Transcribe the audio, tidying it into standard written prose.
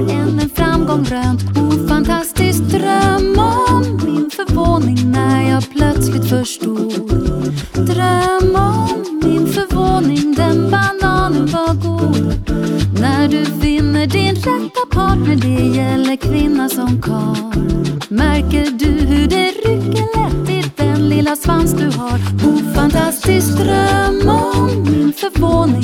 än en framgång rönt. Fantastisk dröm om min förvåning när jag plötsligt förstod. Dröm om min förvåning, den bananen var god. När du finner din rätta partner, det gäller kvinna som karl. Märker du hur det rycker lätt i den lilla svans du har? Fantastisk dröm